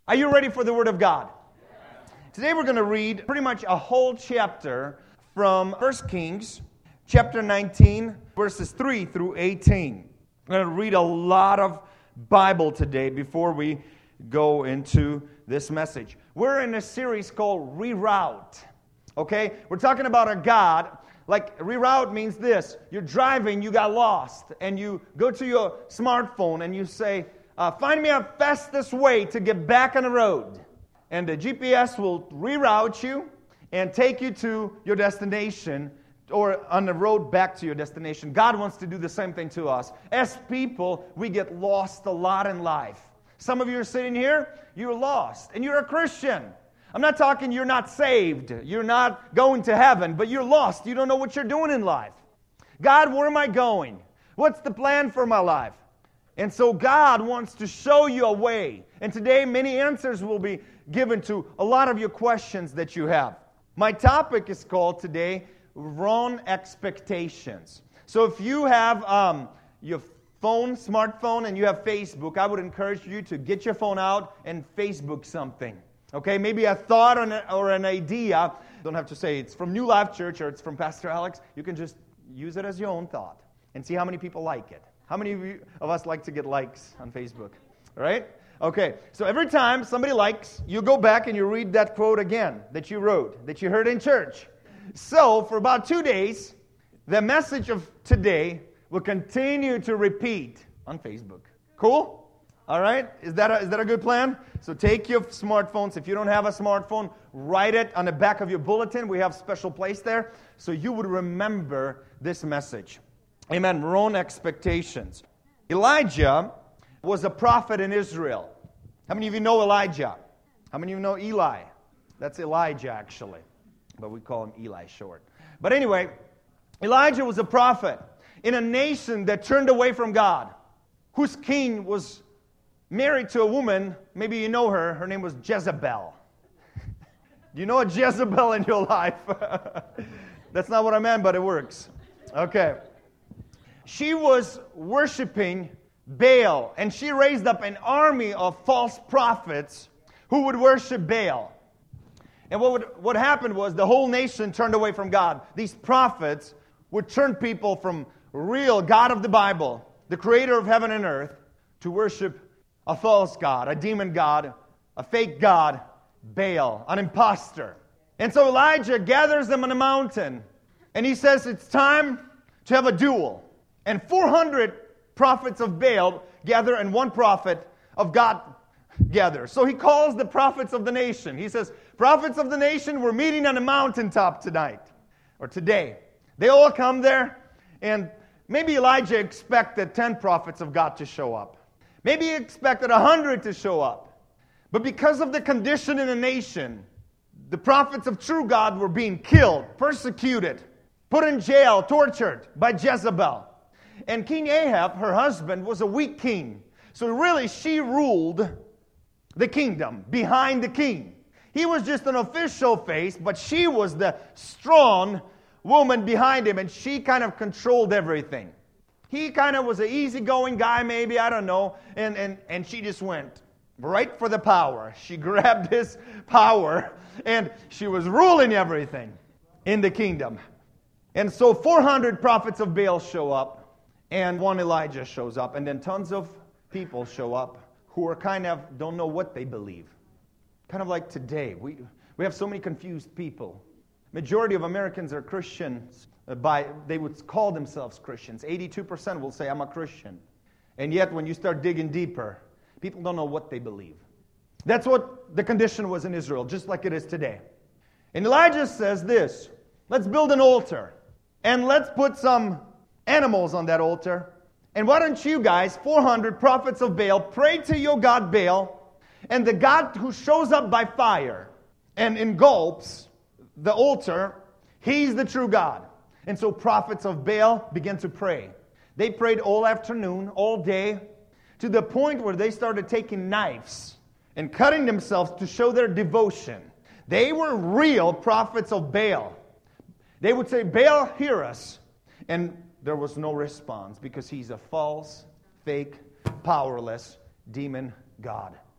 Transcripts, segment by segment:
Are you ready for the Word of God? Today we're going to read pretty much a whole chapter from 1 Kings, chapter 19, verses 3 through 18. We're going to read a lot of Bible today before we go into this message. We're in a series called Reroute. Okay? We're talking about a God. Like, reroute means this. You're driving, you got lost, and you go to your smartphone and you say, find me a fastest way to get back on the road. And the GPS will reroute you and take you to your destination or on the road back to your destination. God wants to do the same thing to us. As people, we get lost a lot in life. Some of you are sitting here, you're lost, and you're a Christian. I'm not talking you're not saved, you're not going to heaven, but you're lost. You don't know what you're doing in life. God, where am I going? What's the plan for my life? And so God wants to show you a way. And today, many answers will be given to a lot of your questions that you have. My topic is called today, Wrong Expectations. So if you have your smartphone, and you have Facebook, I would encourage you to get your phone out and Facebook something. Okay, maybe a thought or an idea. Don't have to say it's from New Life Church or it's from Pastor Alex. You can just use it as your own thought and see how many people like it. How many of us like to get likes on Facebook? Right? Okay, so every time somebody likes, you go back and you read that quote again that you wrote, that you heard in church. So for about 2 days, the message of today will continue to repeat on Facebook. Cool? All right? Is that a good plan? So take your smartphones. If you don't have a smartphone, write it on the back of your bulletin. We have a special place there so you would remember this message. Amen. Wrong expectations. Elijah was a prophet in Israel. How many of you know Elijah? How many of you know Eli? That's Elijah, actually. But we call him Eli short. But anyway, Elijah was a prophet in a nation that turned away from God, whose king was married to a woman. Maybe you know her. Her name was Jezebel. Do you know a Jezebel in your life? That's not what I meant, but it works. Okay. She was worshiping Baal, and she raised up an army of false prophets who would worship Baal. And what happened was the whole nation turned away from God. These prophets would turn people from real God of the Bible, the creator of heaven and earth, to worship a false god, a demon god, a fake god, Baal, an imposter. And so Elijah gathers them on a mountain, and he says it's time to have a duel. And 400 prophets of Baal gather, and one prophet of God gathers. So he calls the prophets of the nation. He says, prophets of the nation, we're meeting on a mountaintop tonight, or today. They all come there, and maybe Elijah expected 10 prophets of God to show up. Maybe he expected 100 to show up. But because of the condition in the nation, the prophets of true God were being killed, persecuted, put in jail, tortured by Jezebel. And King Ahab, her husband, was a weak king. So really, she ruled the kingdom behind the king. He was just an official face, but she was the strong woman behind him, and she kind of controlled everything. He kind of was an easygoing guy, maybe, I don't know, and she just went right for the power. She grabbed his power, and she was ruling everything in the kingdom. And so 400 prophets of Baal show up, and one Elijah shows up, and then tons of people show up who are kind of don't know what they believe. Kind of like today. We have so many confused people. Majority of Americans are Christians. They would call themselves Christians. 82% will say, I'm a Christian. And yet, when you start digging deeper, people don't know what they believe. That's what the condition was in Israel, just like it is today. And Elijah says this, let's build an altar, and let's put some animals on that altar. And why don't you guys, 400 prophets of Baal, pray to your god Baal, and the God who shows up by fire and engulfs the altar, he's the true God. And so prophets of Baal began to pray. They prayed all afternoon, all day, to the point where they started taking knives and cutting themselves to show their devotion. They were real prophets of Baal. They would say, Baal, hear us. And there was no response because he's a false, fake, powerless demon god.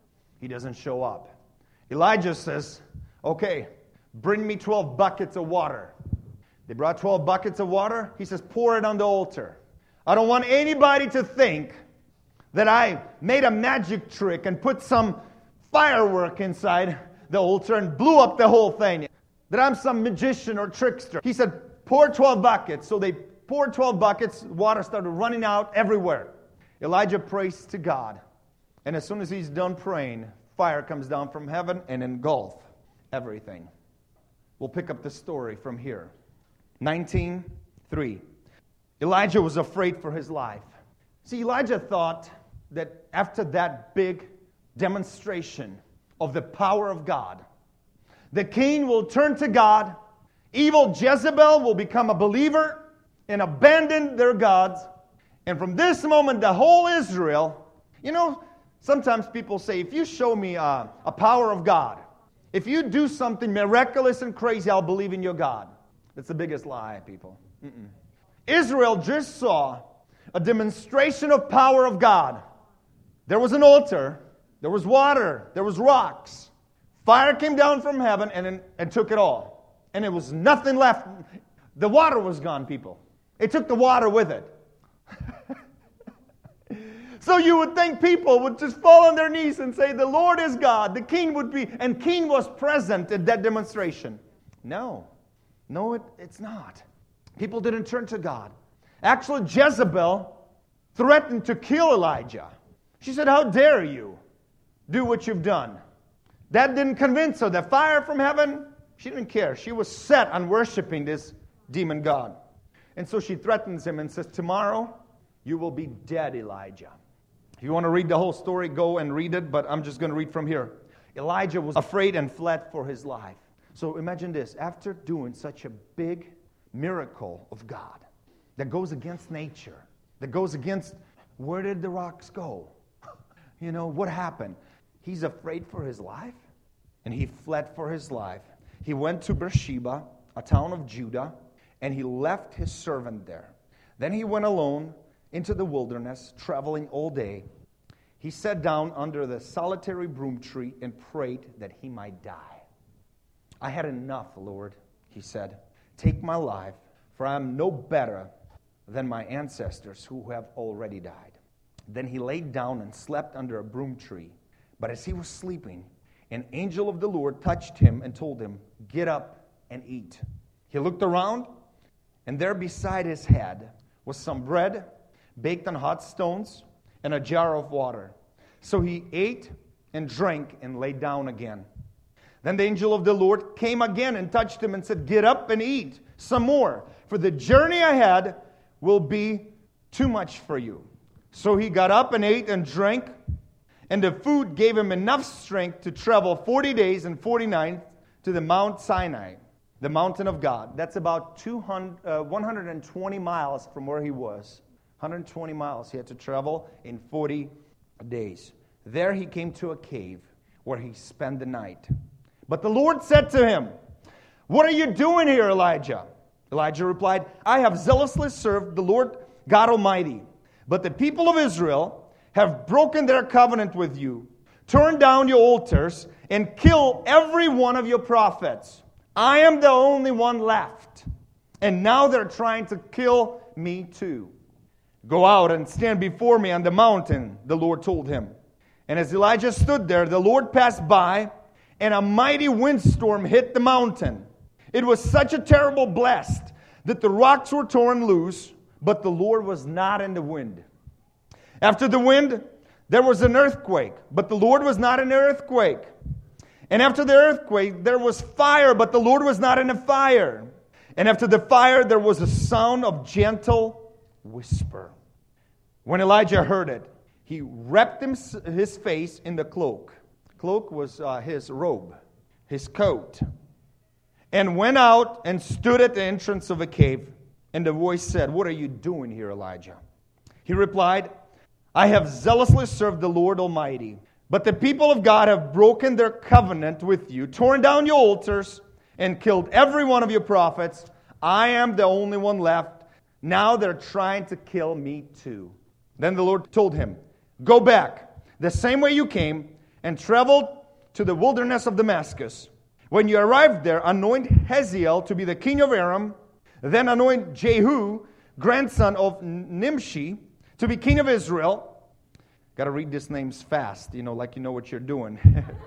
He doesn't show up. Elijah says, okay, bring me 12 buckets of water. They brought 12 buckets of water. He says, pour it on the altar. I don't want anybody to think that I made a magic trick and put some firework inside the altar and blew up the whole thing. That I'm some magician or trickster. He said, pour 12 buckets. So they poured 12 buckets. Water started running out everywhere. Elijah prays to God. And as soon as he's done praying, fire comes down from heaven and engulfs everything. We'll pick up the story from here. 19:3. Elijah was afraid for his life. See, Elijah thought that after that big demonstration of the power of God, the king will turn to God, evil Jezebel will become a believer and abandon their gods, and from this moment the whole Israel, sometimes people say, if you show me a power of God, if you do something miraculous and crazy, I'll believe in your God. That's the biggest lie, people. Israel just saw a demonstration of power of God. There was an altar, there was water, there was rocks. Fire came down from heaven and took it all. And there was nothing left. The water was gone, people. It took the water with it. So you would think people would just fall on their knees and say, the Lord is God. The king would be, and king was present at that demonstration. No, it's not. People didn't turn to God. Actually, Jezebel threatened to kill Elijah. She said, how dare you do what you've done? That didn't convince her. The fire from heaven, she didn't care. She was set on worshiping this demon god. And so she threatens him and says, tomorrow you will be dead, Elijah. If you want to read the whole story, go and read it, but I'm just going to read from here. Elijah was afraid and fled for his life. So imagine this. After doing such a big miracle of God that goes against nature, that goes against, where did the rocks go? What happened? He's afraid for his life, and he fled for his life. He went to Beersheba, a town of Judah, and he left his servant there. Then he went alone into the wilderness, traveling all day. He sat down under the solitary broom tree and prayed that he might die. I had enough, Lord, he said. Take my life, for I am no better than my ancestors who have already died. Then he laid down and slept under a broom tree. But as he was sleeping, an angel of the Lord touched him and told him, get up and eat. He looked around, and there beside his head was some bread baked on hot stones and a jar of water. So he ate and drank and lay down again. Then the angel of the Lord came again and touched him and said, get up and eat some more, for the journey ahead will be too much for you. So he got up and ate and drank, and the food gave him enough strength to travel 40 days and 40 nights to the Mount Sinai, the mountain of God. That's about 120 miles from where he was. 120 miles he had to travel in 40 days. There he came to a cave where he spent the night. But the Lord said to him, what are you doing here, Elijah? Elijah replied, I have zealously served the Lord God Almighty. But the people of Israel have broken their covenant with you, torn down your altars, and killed every one of your prophets. I am the only one left. And now they're trying to kill me too. Go out and stand before me on the mountain, the Lord told him. And as Elijah stood there, the Lord passed by, and a mighty windstorm hit the mountain. It was such a terrible blast that the rocks were torn loose, but the Lord was not in the wind. After the wind, there was an earthquake, but the Lord was not in the earthquake. And after the earthquake, there was fire, but the Lord was not in the fire. And after the fire, there was a sound of gentle whisper. When Elijah heard it, he wrapped his face in the cloak. Cloak was his robe, his coat, and went out and stood at the entrance of a cave. And the voice said, what are you doing here, Elijah? He replied, I have zealously served the Lord Almighty, but the people of God have broken their covenant with you, torn down your altars, and killed every one of your prophets. I am the only one left. Now they're trying to kill me too. Then the Lord told him, go back the same way you came, and travel to the wilderness of Damascus. When you arrive there, anoint Hazael to be the king of Aram. Then anoint Jehu, grandson of Nimshi, to be king of Israel. Got to read these names fast, like you know what you're doing.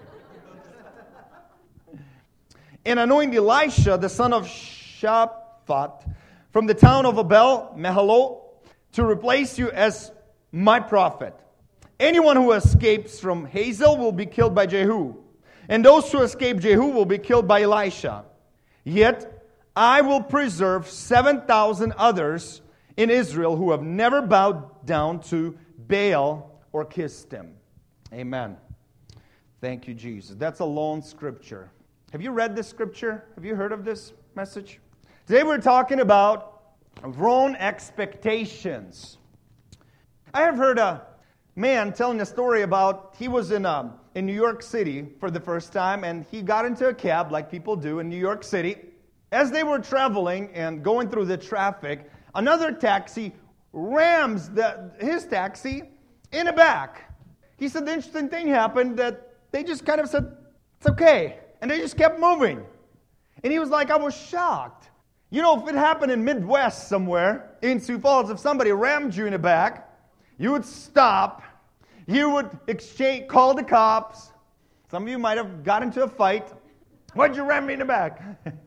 And anoint Elisha, the son of Shaphat, from the town of Abel Meholah, to replace you as my prophet. Anyone who escapes from Hazael will be killed by Jehu, and those who escape Jehu will be killed by Elisha. Yet I will preserve 7,000 others in Israel who have never bowed down to Baal or kissed him. Amen. Thank you, Jesus. That's a long scripture. Have you read this scripture? Have you heard of this message? Today we're talking about wrong expectations. I have heard a man telling a story about he was in New York City for the first time, and he got into a cab like people do in New York City. As they were traveling and going through the traffic, another taxi rams his taxi in the back. He said the interesting thing happened that they just kind of said, it's okay. And they just kept moving. And he was like, I was shocked. If it happened in Midwest somewhere, in Sioux Falls, if somebody rammed you in the back, you would stop. You would call the cops. Some of you might have got into a fight. Why'd you ram me in the back?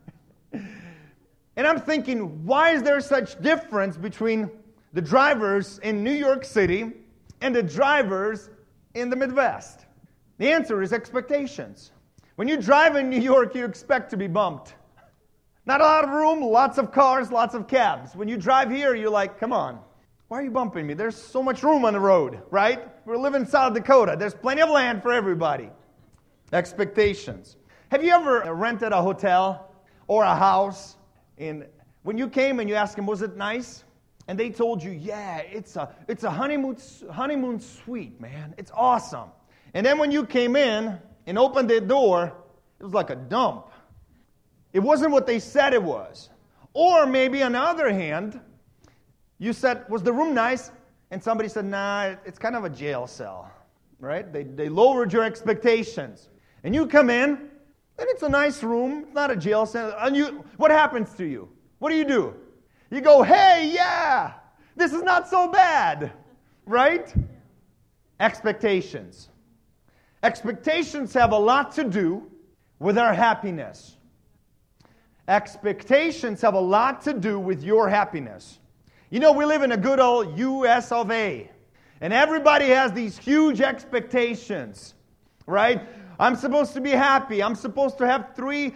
And I'm thinking, why is there such difference between the drivers in New York City and the drivers in the Midwest? The answer is expectations. When you drive in New York, you expect to be bumped. Not a lot of room, lots of cars, lots of cabs. When you drive here, you're like, come on, why are you bumping me? There's so much room on the road, right? We're living in South Dakota. There's plenty of land for everybody. Expectations. Have you ever rented a hotel or a house? And when you came and you asked them, was it nice? And they told you, yeah, it's a honeymoon suite, man. It's awesome. And then when you came in and opened the door, it was like a dump. It wasn't what they said it was. Or maybe on the other hand, you said, was the room nice? And somebody said, nah, it's kind of a jail cell, right? They lowered your expectations. And you come in, and it's a nice room. It's not a jail cell. And what happens to you? What do? You go, hey, yeah, this is not so bad, right? Expectations. Expectations have a lot to do with our happiness. Expectations have a lot to do with your happiness. We live in a good old U.S. of A. And everybody has these huge expectations, right? I'm supposed to be happy. I'm supposed to have three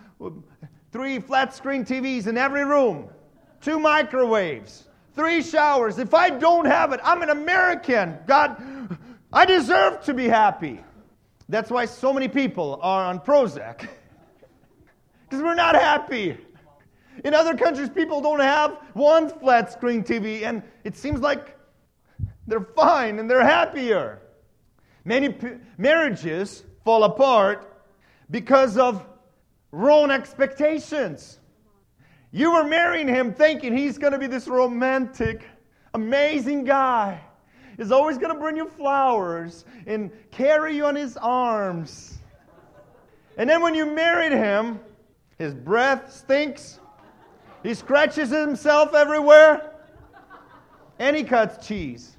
flat screen TVs in every room, 2 microwaves, 3 showers. If I don't have it, I'm an American. God, I deserve to be happy. That's why so many people are on Prozac. Because we're not happy. In other countries, people don't have one flat screen TV, and it seems like they're fine and they're happier. Many marriages fall apart because of wrong expectations. You were marrying him thinking he's going to be this romantic, amazing guy. He's always going to bring you flowers and carry you on his arms. And then when you married him, his breath stinks. He scratches himself everywhere. And he cuts cheese.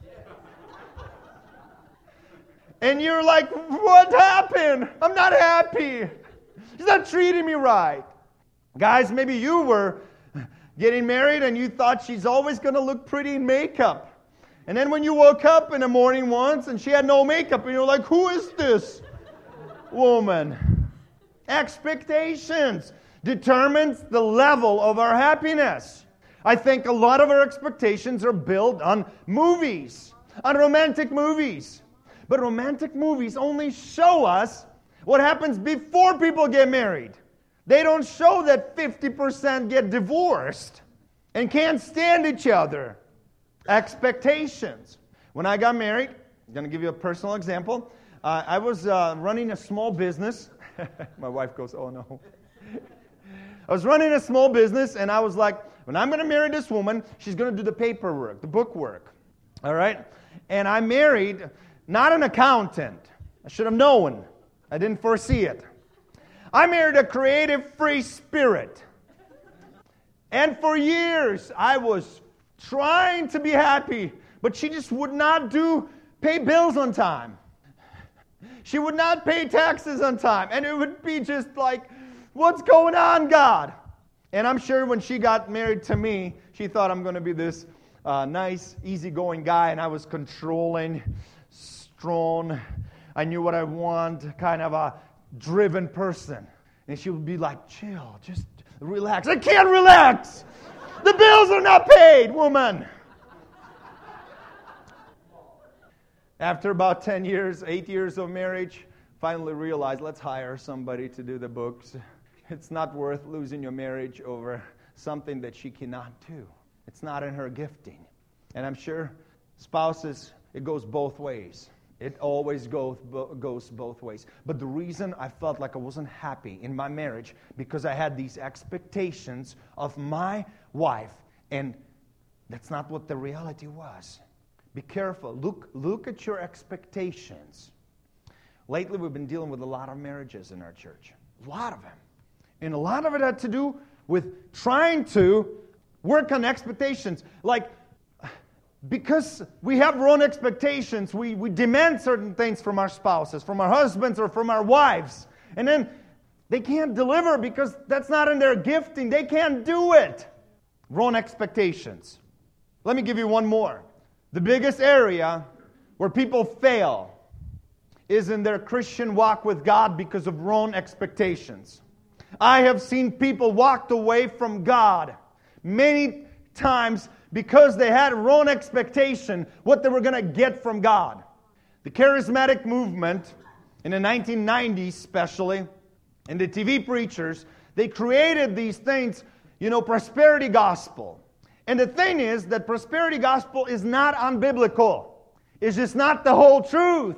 And you're like, what happened? I'm not happy. He's not treating me right. Guys, maybe you were getting married and you thought she's always going to look pretty in makeup. And then when you woke up in the morning once and she had no makeup and you're like, who is this woman? Expectations determines the level of our happiness. I think a lot of our expectations are built on movies, on romantic movies. But romantic movies only show us what happens before people get married. They don't show that 50% get divorced and can't stand each other. Expectations. When I got married, I'm going to give you a personal example. I was running a small business. My wife goes, oh no. I was running a small business, and I was like, when I'm going to marry this woman, she's going to do the paperwork, the bookwork. All right? And I married not an accountant, I should have known. I didn't foresee it. I married a creative, free spirit. And for years, I was trying to be happy, but she just would not pay bills on time. She would not pay taxes on time. And it would be just like, what's going on, God? And I'm sure when she got married to me, she thought I'm going to be this nice, easygoing guy, and I was controlling, strong. I knew what I want, kind of a driven person. And she would be like, chill, just relax. I can't relax. The bills are not paid, woman. After about 8 years of marriage, finally realized, let's hire somebody to do the books. It's not worth losing your marriage over something that she cannot do. It's not in her gifting. And I'm sure spouses, it goes both ways. It always goes both ways. But the reason I felt like I wasn't happy in my marriage, because I had these expectations of my wife, and that's not what the reality was. Be careful. Look at your expectations. Lately, we've been dealing with a lot of marriages in our church. A lot of them. And a lot of it had to do with trying to work on expectations. Like, because we have wrong expectations, we demand certain things from our spouses, from our husbands, or from our wives. And then they can't deliver because that's not in their gifting. They can't do it. Wrong expectations. Let me give you one more. The biggest area where people fail is in their Christian walk with God because of wrong expectations. I have seen people walked away from God many times because they had wrong expectation what they were going to get from God. The charismatic movement in the 1990s especially, and the TV preachers, they created these things, prosperity gospel. And the thing is that prosperity gospel is not unbiblical. It's just not the whole truth.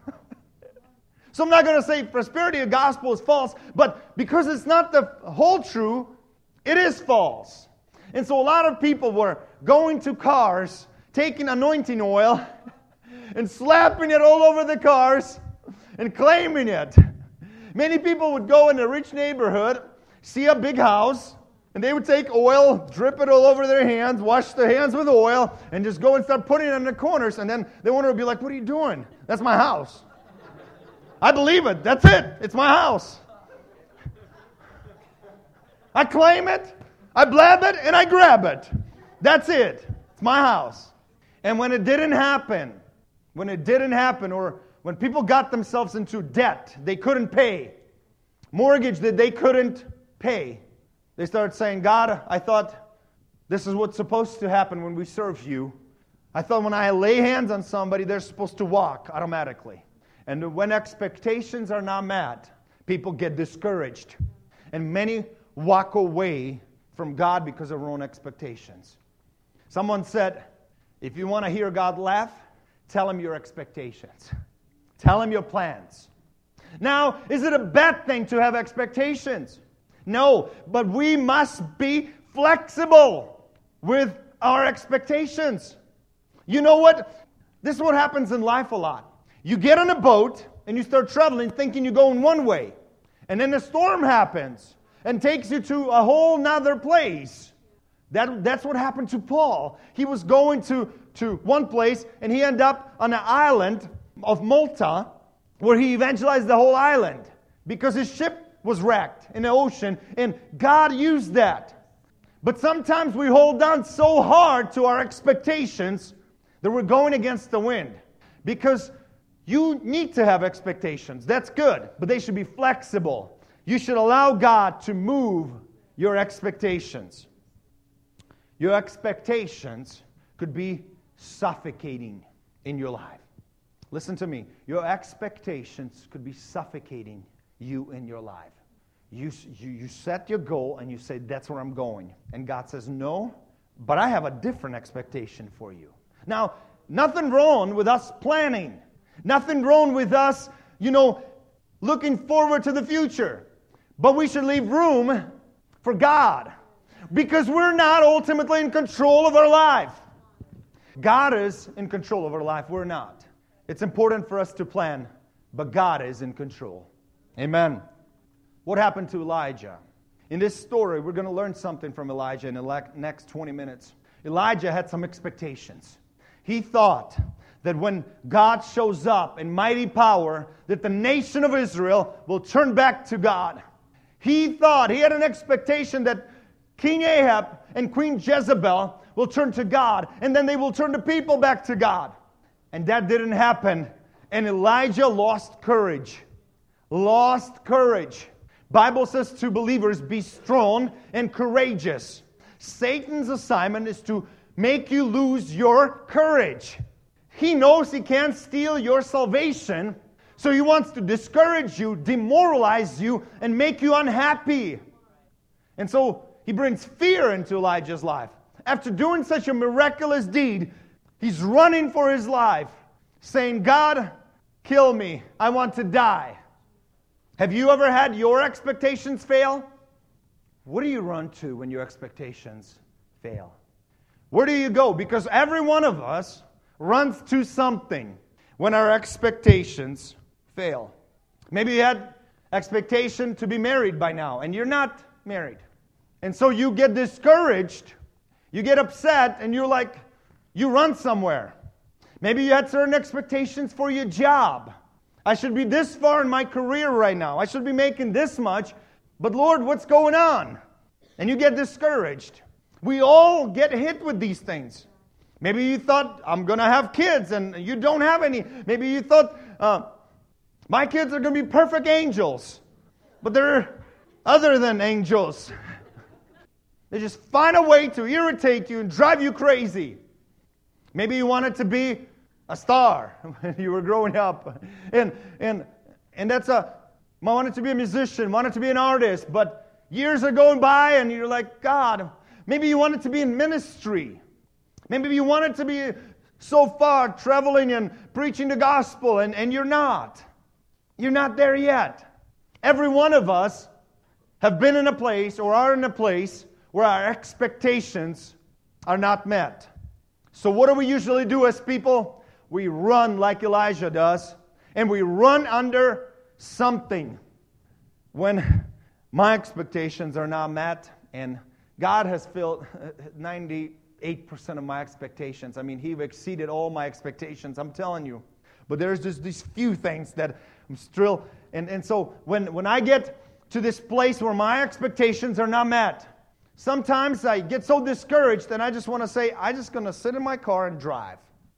So I'm not going to say prosperity gospel is false, but because it's not the whole truth, it is false. And so a lot of people were going to cars, taking anointing oil, and slapping it all over the cars, and claiming it. Many people would go in a rich neighborhood, see a big house, and they would take oil, drip it all over their hands, wash their hands with oil, and just go and start putting it in the corners. And then the owner would be like, what are you doing? That's my house. I believe it. That's it. It's my house. I claim it, I blab it, and I grab it. That's it. It's my house. And when it didn't happen, or when people got themselves into debt they couldn't pay, mortgage that they couldn't pay, they started saying, God, I thought this is what's supposed to happen when we serve you. I thought when I lay hands on somebody, they're supposed to walk automatically. And when expectations are not met, people get discouraged. And many walk away from God because of wrong expectations. Someone said, if you want to hear God laugh, tell Him your expectations. Tell Him your plans. Now, is it a bad thing to have expectations? No, but we must be flexible with our expectations. You know what? This is what happens in life a lot. You get on a boat and you start traveling thinking you're going one way. And then a storm happens and takes you to a whole nother place. That's what happened to Paul. He was going to one place and he ended up on an island of Malta where he evangelized the whole island because his ship was wrecked in the ocean, and God used that. But sometimes we hold on so hard to our expectations that we're going against the wind. Because you need to have expectations. That's good, but they should be flexible. You should allow God to move your expectations. Your expectations could be suffocating in your life. Listen to me. Your expectations could be suffocating you in your life. You set your goal and you say, that's where I'm going. And God says, no, but I have a different expectation for you. Now, nothing wrong with us planning. Nothing wrong with us, looking forward to the future. But we should leave room for God. Because we're not ultimately in control of our life. God is in control of our life. We're not. It's important for us to plan but God is in control. Amen. What happened to Elijah? In this story, we're going to learn something from Elijah in the next 20 minutes. Elijah had some expectations. He thought that when God shows up in mighty power, that the nation of Israel will turn back to God. He had an expectation that King Ahab and Queen Jezebel will turn to God, and then they will turn the people back to God. And that didn't happen. And Elijah lost courage. Lost courage. Bible says to believers, be strong and courageous. Satan's assignment is to make you lose your courage. He knows he can't steal your salvation, so he wants to discourage you, demoralize you, and make you unhappy. And so he brings fear into Elijah's life. After doing such a miraculous deed, he's running for his life, saying, God, kill me. I want to die. Have you ever had your expectations fail? What do you run to when your expectations fail? Where do you go? Because every one of us runs to something when our expectations fail. Maybe you had expectation to be married by now, and you're not married. And so you get discouraged, you get upset, and you run somewhere. Maybe you had certain expectations for your job. I should be this far in my career right now. I should be making this much. But Lord, what's going on? And you get discouraged. We all get hit with these things. Maybe you thought, I'm going to have kids, and you don't have any. Maybe you thought, my kids are going to be perfect angels. But they're other than angels. They just find a way to irritate you and drive you crazy. Maybe you wanted to be a star when you were growing up. And that's wanted to be a musician, wanted to be an artist, but years are going by and you're like, God, maybe you wanted to be in ministry. Maybe you wanted to be so far traveling and preaching the gospel, and you're not. You're not there yet. Every one of us have been in a place or are in a place where our expectations are not met. So what do we usually do as people? We run like Elijah does, and we run under something. When my expectations are not met, and God has filled 98% of my expectations. I mean, He exceeded all my expectations, I'm telling you. But there's just these few things that I'm still... And so when I get to this place where my expectations are not met, sometimes I get so discouraged and I just want to say, I'm just going to sit in my car and drive.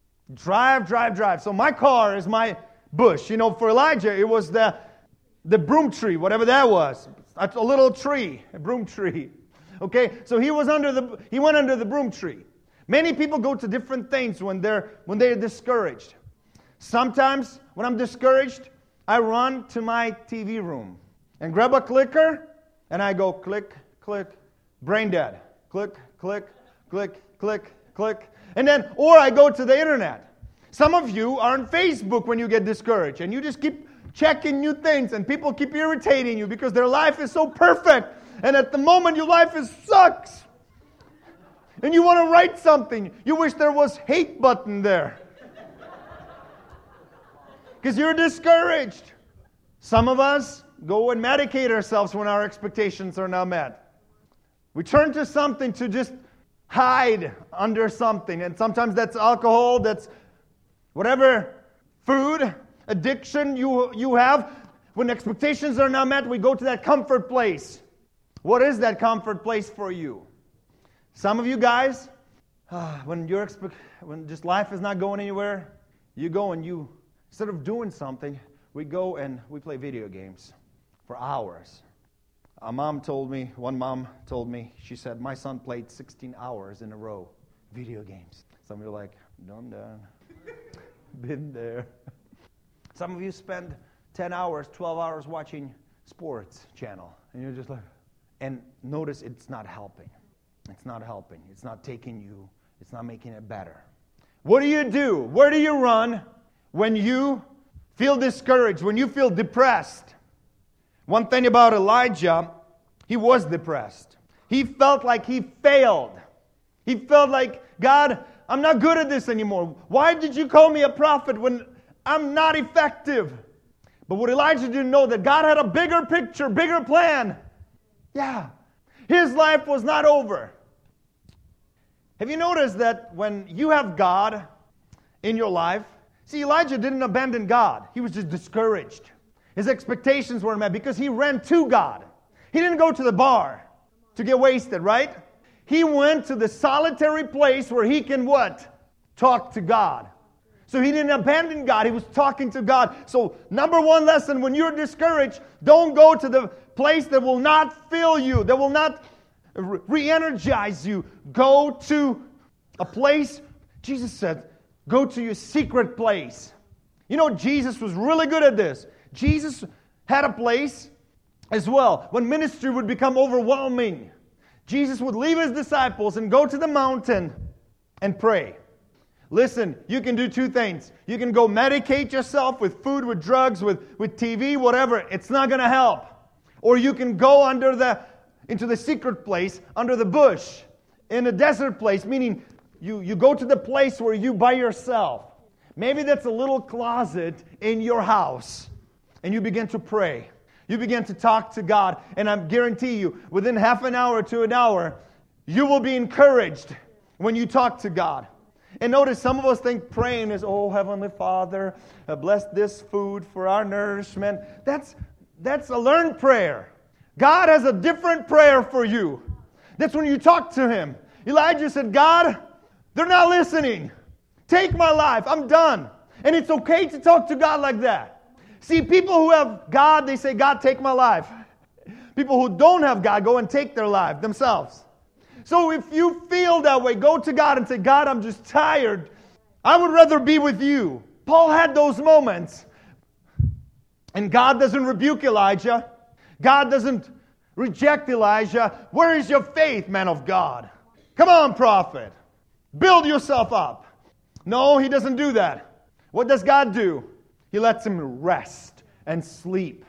Drive. So my car is my bush. You know, for Elijah, it was the broom tree, whatever that was. A little tree, a broom tree. Okay, so he went under the broom tree. Many people go to different things when they're discouraged. Sometimes when I'm discouraged, I run to my TV room and grab a clicker and I go click, click, brain dead. Click, click, click, click, click. And then, or I go to the internet. Some of you are on Facebook when you get discouraged and you just keep checking new things and people keep irritating you because their life is so perfect. And at the moment your life sucks. And you want to write something. You wish there was hate button there. Because you're discouraged. Some of us go and medicate ourselves when our expectations are not met. We turn to something to just hide under something. And sometimes that's alcohol, that's whatever food, addiction you have. When expectations are not met, we go to that comfort place. What is that comfort place for you? Some of you guys, when just life is not going anywhere, you go and you, instead of doing something, we go and we play video games for hours. One mom told me, she said, my son played 16 hours in a row, video games. Some of you are like, done. Been there. Some of you spend 10 hours, 12 hours watching sports channel. And you're just like, and notice it's not helping. It's not helping. It's not taking you. It's not making it better. What do you do? Where do you run when you feel discouraged, when you feel depressed? One thing about Elijah, he was depressed. He felt like he failed. He felt like, God, I'm not good at this anymore. Why did you call me a prophet when I'm not effective? But what Elijah didn't know, that God had a bigger picture, bigger plan. Yeah. His life was not over. Have you noticed that when you have God in your life, see, Elijah didn't abandon God. He was just discouraged. His expectations weren't met because he ran to God. He didn't go to the bar to get wasted, right? He went to the solitary place where he can what? Talk to God. So he didn't abandon God. He was talking to God. So number one lesson, when you're discouraged, don't go to the place that will not fill you, that will not re-energize you. Go to a place, Jesus said, go to your secret place. You know, Jesus was really good at this. Jesus had a place as well when ministry would become overwhelming. Jesus would leave his disciples and go to the mountain and pray. Listen, you can do two things. You can go medicate yourself with food, with drugs, with TV, whatever. It's not going to help. Or you can go into the secret place, under the bush, in a desert place, meaning you go to the place where you by yourself. Maybe that's a little closet in your house. And you begin to pray. You begin to talk to God. And I guarantee you, within half an hour to an hour, you will be encouraged when you talk to God. And notice, some of us think praying is, oh, Heavenly Father, bless this food for our nourishment. That's a learned prayer. God has a different prayer for you. That's when you talk to Him. Elijah said, God, they're not listening. Take my life. I'm done. And it's okay to talk to God like that. See, people who have God, they say, God, take my life. People who don't have God go and take their life themselves. So if you feel that way, go to God and say, God, I'm just tired. I would rather be with you. Paul had those moments. And God doesn't rebuke Elijah. God doesn't reject Elijah. Where is your faith, man of God? Come on, prophet. Build yourself up. No, He doesn't do that. What does God do? He lets him rest and sleep.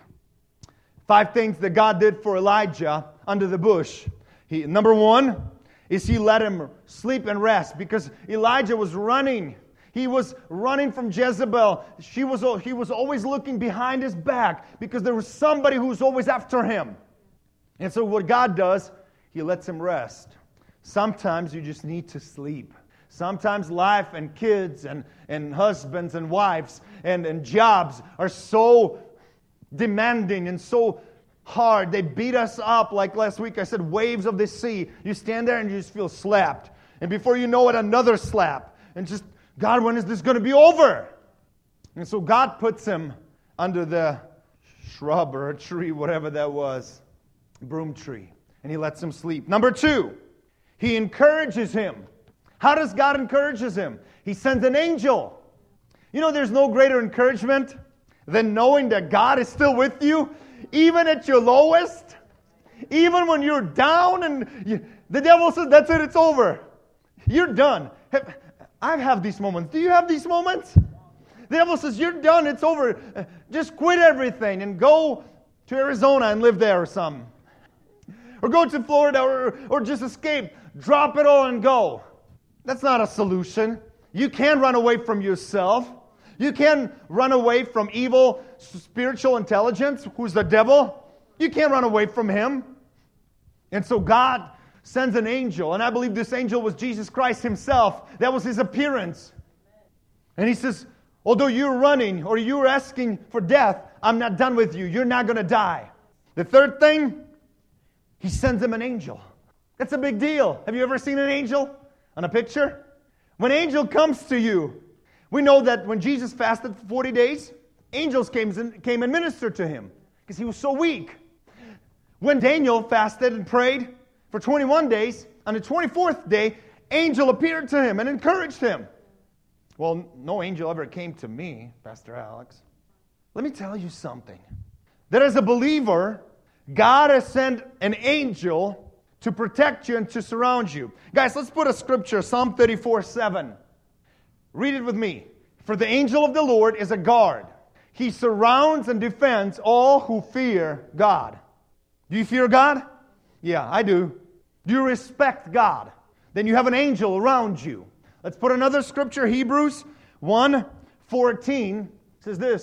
5 things that God did for Elijah under the bush. Number 1 is He let him sleep and rest because Elijah was running. He was running from Jezebel. He was always looking behind his back because there was somebody who was always after him. And so what God does, He lets him rest. Sometimes you just need to sleep. Sometimes life and kids and husbands and wives and jobs are so demanding and so hard. They beat us up, like last week I said, waves of the sea. You stand there and you just feel slapped. And before you know it, another slap. And just, God, when is this going to be over? And so God puts him under the shrub or a tree, whatever that was, broom tree. And He lets him sleep. Number 2, He encourages him. How does God encourage him? He sends an angel. You know, there's no greater encouragement than knowing that God is still with you, even at your lowest, even when you're down and the devil says, that's it, it's over. You're done. I have these moments. Do you have these moments? The devil says, you're done, it's over. Just quit everything and go to Arizona and live there or something. Or go to Florida or just escape. Drop it all and go. That's not a solution. You can't run away from yourself. You can't run away from evil spiritual intelligence, who's the devil. You can't run away from him. And so God sends an angel, and I believe this angel was Jesus Christ Himself. That was His appearance. And He says, although you're running or you're asking for death, I'm not done with you. You're not going to die. The third thing, He sends him an angel. That's a big deal. Have you ever seen an angel on a picture? When an angel comes to you, we know that when Jesus fasted for 40 days, angels came and ministered to Him because He was so weak. When Daniel fasted and prayed for 21 days, on the 24th day, angel appeared to him and encouraged him. Well, no angel ever came to me, Pastor Alex. Let me tell you something. That as a believer, God has sent an angel to protect you and to surround you. Guys, let's put a scripture, Psalm 34:7. Read it with me. For the angel of the Lord is a guard. He surrounds and defends all who fear God. Do you fear God? Yeah, I do. Do you respect God? Then you have an angel around you. Let's put another scripture, Hebrews 1:14 says this.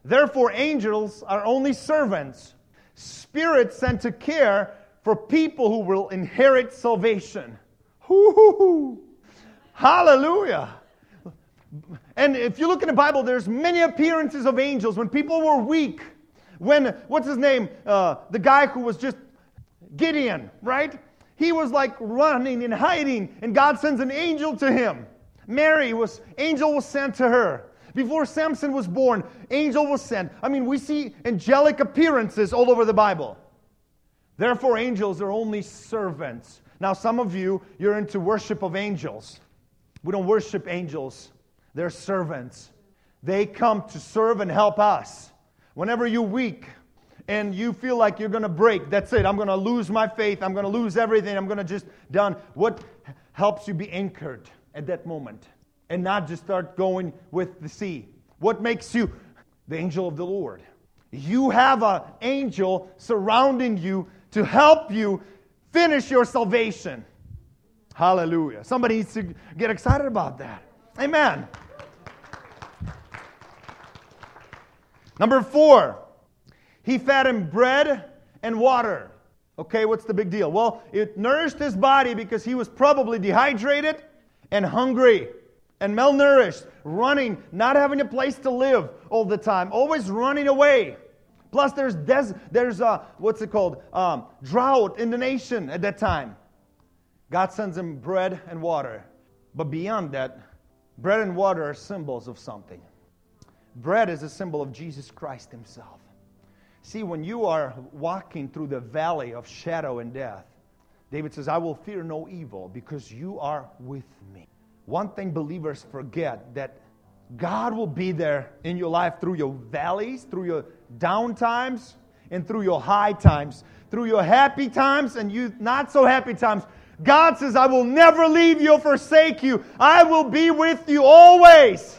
Therefore, angels are only servants, spirits sent to care for people who will inherit salvation. Hoo-hoo-hoo. Hallelujah. And if you look in the Bible, there's many appearances of angels when people were weak. When, what's his name? The guy who was just Gideon, right? He was like running and hiding, and God sends an angel to him. Angel was sent to her. Before Samson was born, angel was sent. I mean, we see angelic appearances all over the Bible. Therefore, angels are only servants. Now, some of you, you're into worship of angels. We don't worship angels. They're servants. They come to serve and help us. Whenever you're weak and you feel like you're going to break, that's it. I'm going to lose my faith. I'm going to lose everything. I'm going to just done. What helps you be anchored at that moment and not just start going with the sea? What makes you the angel of the Lord? You have an angel surrounding you to help you finish your salvation. Hallelujah. Somebody needs to get excited about that. Amen. Number 4, he fed him bread and water. Okay, what's the big deal? Well, it nourished his body because he was probably dehydrated and hungry and malnourished, running, not having a place to live all the time, always running away. Plus, there's drought in the nation at that time. God sends him bread and water. But beyond that, bread and water are symbols of something. Bread is a symbol of Jesus Christ Himself. See, when you are walking through the valley of shadow and death, David says, I will fear no evil because you are with me. One thing believers forget, that God will be there in your life through your valleys, through your down times, and through your high times, through your happy times and you not so happy times. God says, I will never leave you or forsake you. I will be with you always.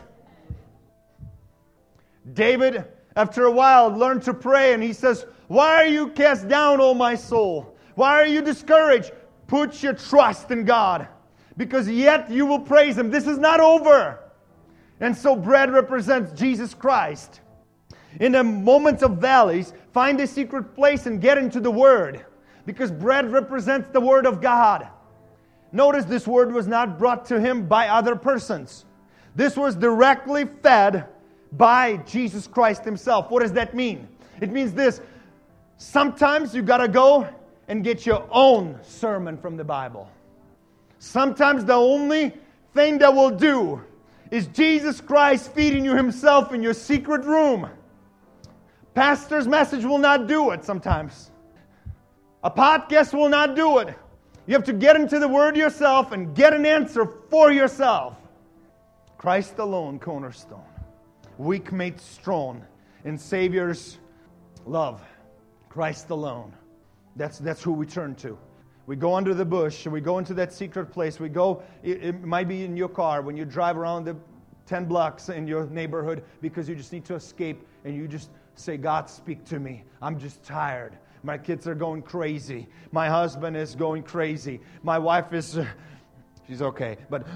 David, after a while, learned to pray, and he says, why are you cast down, O my soul? Why are you discouraged? Put your trust in God, because yet you will praise Him. This is not over. And so bread represents Jesus Christ. In the moments of valleys, find a secret place and get into the Word, because bread represents the Word of God. Notice this Word was not brought to him by other persons. This was directly fed by Jesus Christ Himself. What does that mean? It means this. Sometimes you got to go and get your own sermon from the Bible. Sometimes the only thing that will do is Jesus Christ feeding you Himself in your secret room. Pastor's message will not do it sometimes. A podcast will not do it. You have to get into the Word yourself and get an answer for yourself. Christ alone, cornerstone. Weak made strong in Savior's love. Christ alone. That's who we turn to. We go under the bush. We go into that secret place. We go, it might be in your car when you drive around the 10 blocks in your neighborhood because you just need to escape and you just say, God, speak to me. I'm just tired. My kids are going crazy. My husband is going crazy. My wife is, she's okay, but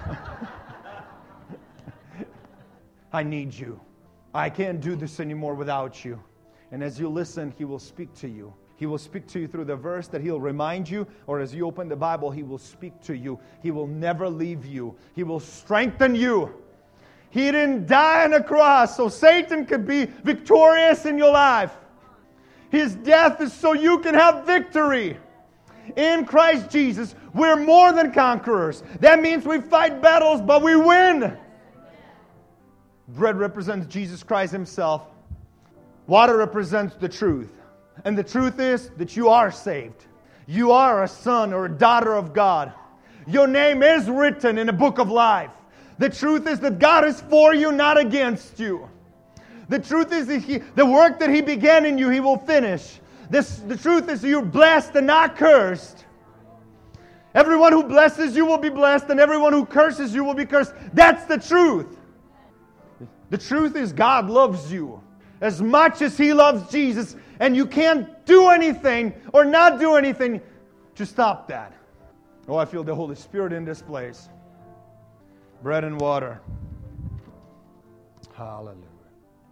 I need you. I can't do this anymore without you. And as you listen, He will speak to you. He will speak to you through the verse that He'll remind you, or as you open the Bible, He will speak to you. He will never leave you. He will strengthen you. He didn't die on a cross so Satan could be victorious in your life. His death is so you can have victory. In Christ Jesus, we're more than conquerors. That means we fight battles, but we win. Bread represents Jesus Christ Himself. Water represents the truth. And the truth is that you are saved. You are a son or a daughter of God. Your name is written in the book of life. The truth is that God is for you, not against you. The truth is that the work that He began in you, He will finish. The truth is you're blessed and not cursed. Everyone who blesses you will be blessed, and everyone who curses you will be cursed. That's the truth. The truth is God loves you as much as He loves Jesus, and you can't do anything or not do anything to stop that. Oh, I feel the Holy Spirit in this place. Bread and water. Hallelujah.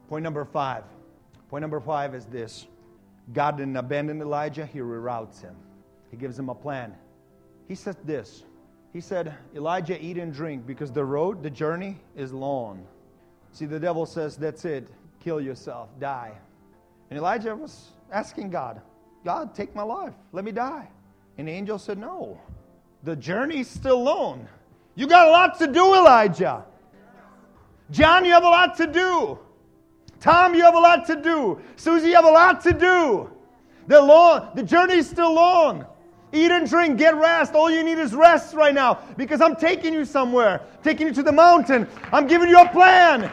Point number 5. Point number 5 is this. God didn't abandon Elijah. He reroutes him. He gives him a plan. He said this. He said, Elijah, eat and drink because the journey is long. See, the devil says, that's it. Kill yourself. Die. And Elijah was asking God, God, take my life. Let me die. And the angel said, no. The journey's still long. You got a lot to do, Elijah. John, you have a lot to do. Tom, you have a lot to do. Susie, you have a lot to do. The journey's still long. Eat and drink, get rest. All you need is rest right now because I'm taking you somewhere. Taking you to the mountain. I'm giving you a plan.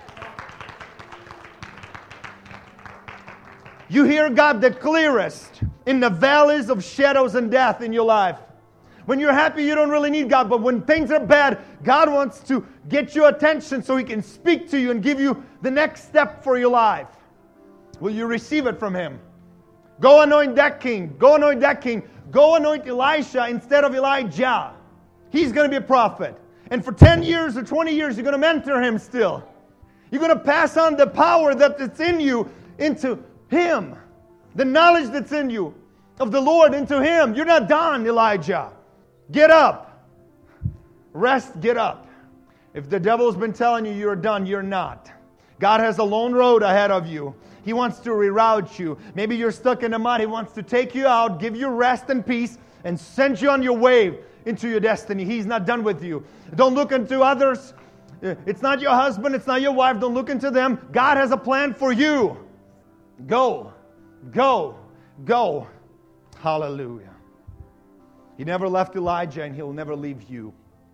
You hear God the clearest in the valleys of shadows and death in your life. When you're happy, you don't really need God. But when things are bad, God wants to get your attention so He can speak to you and give you the next step for your life. Will you receive it from Him? Go anoint that king. Go anoint that king. Go anoint Elisha instead of Elijah. He's going to be a prophet. And for 10 years or 20 years, you're going to mentor him still. You're going to pass on the power that's in you into him. The knowledge that's in you of the Lord into him. You're not done, Elijah. Get up. Rest, get up. If the devil's been telling you you're done, you're not. God has a long road ahead of you. He wants to reroute you. Maybe you're stuck in the mud. He wants to take you out, give you rest and peace, and send you on your way into your destiny. He's not done with you. Don't look into others. It's not your husband. It's not your wife. Don't look into them. God has a plan for you. Go. Go. Go. Hallelujah. He never left Elijah, and He'll never leave you.